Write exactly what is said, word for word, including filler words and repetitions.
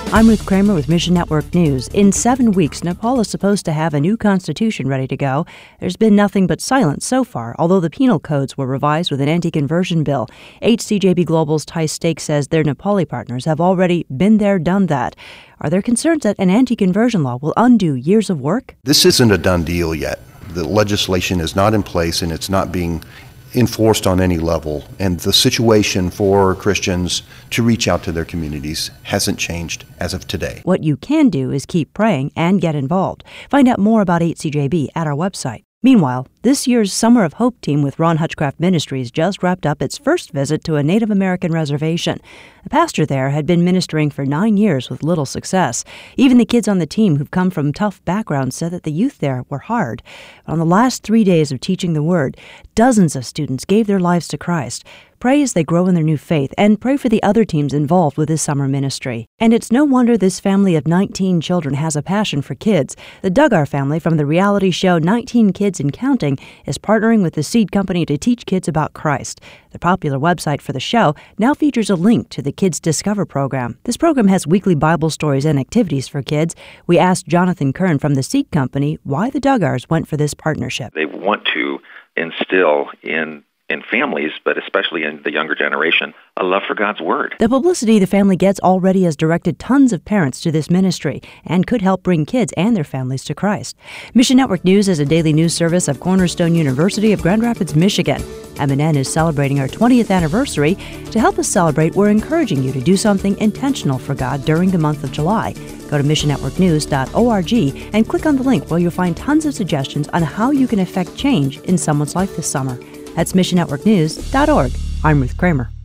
I'm Ruth Kramer with Mission Network News. In seven weeks, Nepal is supposed to have a new constitution ready to go. There's been nothing but silence so far, although the penal codes were revised with an anti-conversion bill. H C J B Global's Ty Stake says their Nepali partners have already been there, done that. Are there concerns that an anti-conversion law will undo years of work? This isn't a done deal yet. The legislation is not in place and it's not being enforced on any level, and the situation for Christians to reach out to their communities hasn't changed as of today. What you can do is keep praying and get involved. Find out more about H C J B at our website. Meanwhile, this year's Summer of Hope team with Ron Hutchcraft Ministries just wrapped up its first visit to a Native American reservation. The pastor there had been ministering for nine years with little success. Even the kids on the team who've come from tough backgrounds said that the youth there were hard. But on the last three days of teaching the Word, dozens of students gave their lives to Christ. Pray as they grow in their new faith, and pray for the other teams involved with this summer ministry. And it's no wonder this family of nineteen children has a passion for kids. The Duggar family from the reality show nineteen Kids and Counting is partnering with the Seed Company to teach kids about Christ. The popular website for the show now features a link to the Kids Discover program. This program has weekly Bible stories and activities for kids. We asked Jonathan Kern from the Seed Company why the Duggars went for this partnership. They want to instill in in families, but especially in the younger generation, a love for God's Word. The publicity the family gets already has directed tons of parents to this ministry and could help bring kids and their families to Christ. Mission Network News is a daily news service of Cornerstone University of Grand Rapids, Michigan. M N N is celebrating our twentieth anniversary. To help us celebrate, we're encouraging you to do something intentional for God during the month of July. Go to mission network news dot org and click on the link where you'll find tons of suggestions on how you can affect change in someone's life this summer. That's mission network news dot org. I'm Ruth Kramer.